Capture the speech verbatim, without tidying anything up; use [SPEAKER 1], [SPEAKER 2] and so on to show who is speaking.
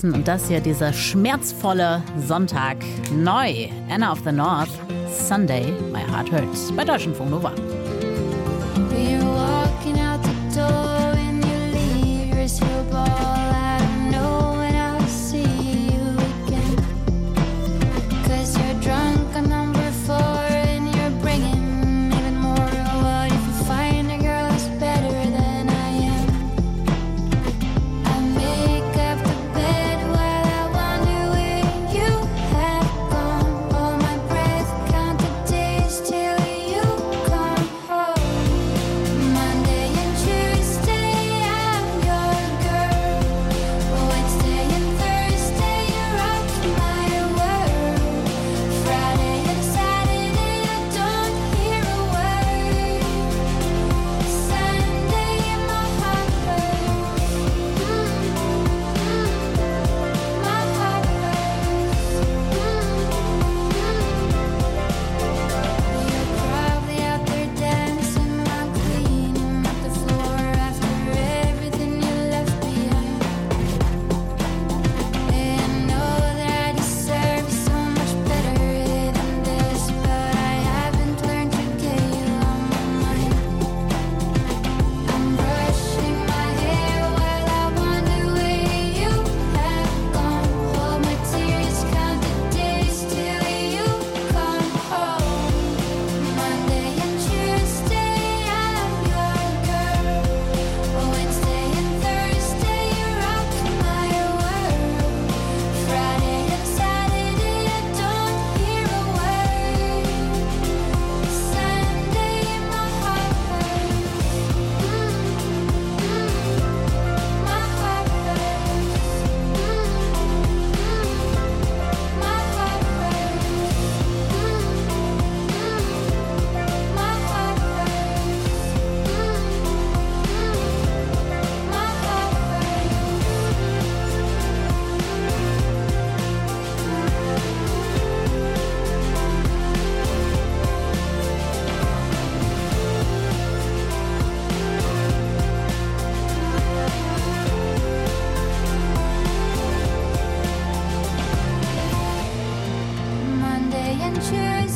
[SPEAKER 1] Und das hier, dieser schmerzvolle Sonntag. Neu, Anna of the North, Sunday, My Heart Hurts. Bei Deutschlandfunk Nova.
[SPEAKER 2] You're walking out the door and you leave your silver ball. I don't know when I'll see you again. 'Cause you're drunk on number four and you're bringing even more. What if you find a girl who's better than I am? I make up the bed while I wonder where you have gone. Hold my breath, count the days till you come home. Monday and Tuesday, I'm your girl. Wednesday and Thursday, you rock my world. Friday and Saturday, I don't hear a word. Sunday, my heart hurts. My heart hurts. You're probably out there dancing while cleaning up the floor after everything you left behind. And I know that I deserve so much better than this, but I haven't learned to get you on my mind. I'm brushing my hair while I wonder where you have gone. Hold my tears, count the days till you come home. Monday and Tuesday, I'm your girl. Wednesday and Thursday, you rock my world. Friday and Saturday, I don't hear a word. Sunday, my heart hurts. My heart hurts. My heart hurts. My heart Monday and Tuesday.